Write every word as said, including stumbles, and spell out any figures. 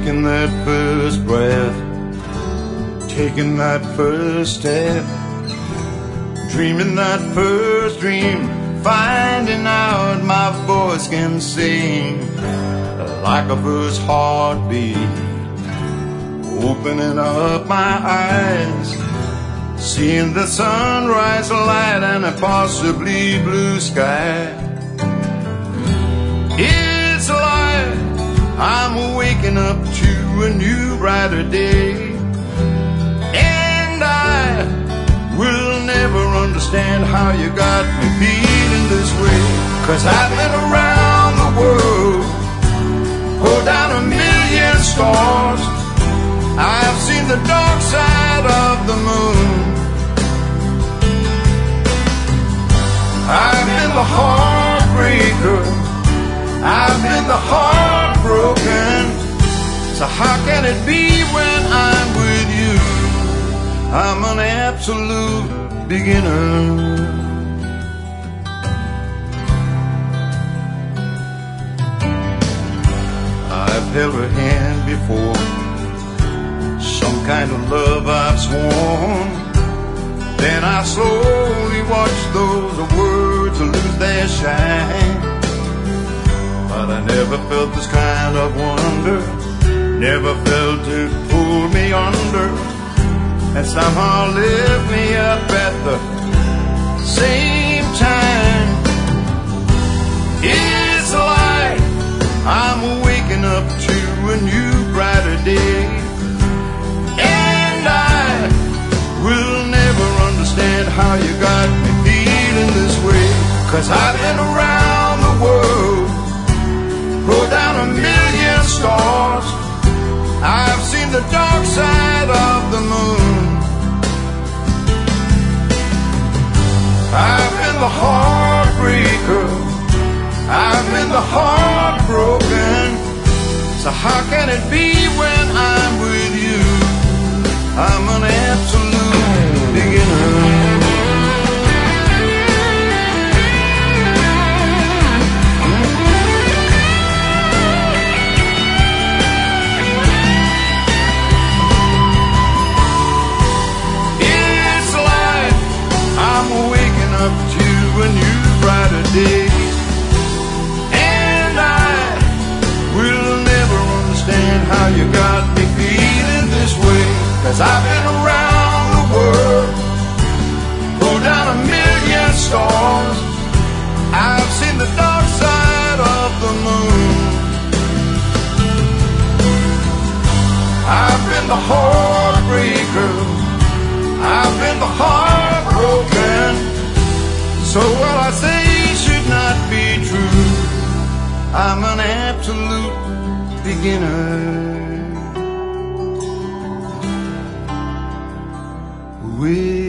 taking that first breath, taking that first step, dreaming that first dream, finding out my voice can sing like a first heartbeat, opening up my eyes, seeing the sunrise light and a possibly blue sky. It's like I'm waking up to a new brighter day, and I will never understand how you got me feeling this way. 'Cause I've been around the world, pulled down a million stars, I've seen the dark side of the moon, I've been the heartbreaker, I've been the heartbroken. So how can it be when I'm with you? I'm an absolute beginner. I've held her hand before, some kind of love I've sworn. Then I slowly watched those words lose their shine. But I never felt this kind of wonder, never felt it pull me under, and somehow lift me up at the same time. It's like I'm waking up to a new brighter day, and I will never understand how you got me feeling this way. 'Cause I've been around the world, pulled down a million stars, I've seen the dark side of the moon, I've been the heartbreaker, I've been the heartbroken. So how can it be when I'm with you? I'm an absolute beginner. Up to a new brighter day, and I will never understand how you got me feeling this way. 'Cause I've been around the world, pulled down a million stars, I've seen the dark side of the moon, I've been the heartbreaker, I've been the heartbroken. So what I say should not be true, I'm an absolute beginner. With